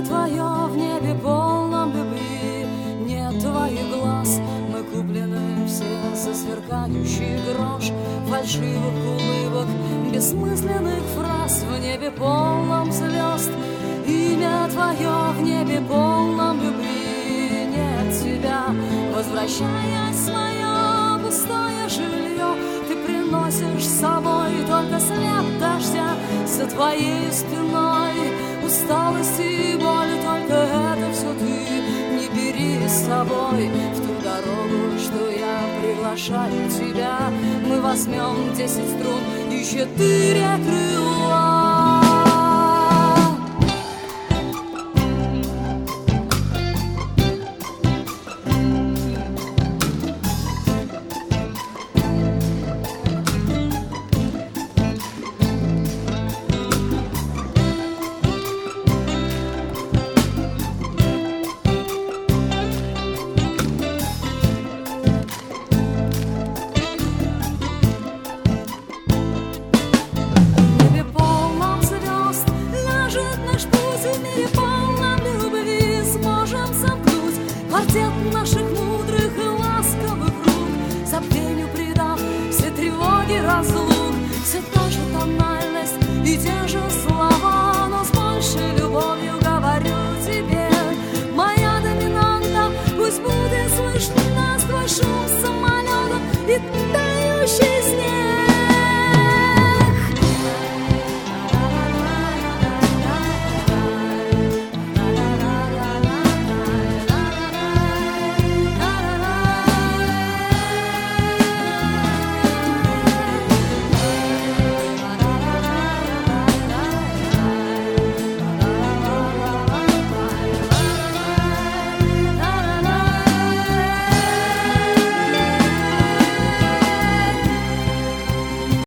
твое в небе полном любви, нет твоих глаз, мы куплены все за сверкающий грош, фальшивых улыбок, бессмысленных фраз в небе полном звезд. Имя твое в небе полном любви, нет тебя. Возвращаясь в мое пустое жилье, ты приносишь с собой только след дождя. За твоей спиной усталость и боль, только это все ты не бери с собой. В ту дорогу, что я приглашаю тебя, мы возьмем 10 струн и 4 крыла. Квартет наших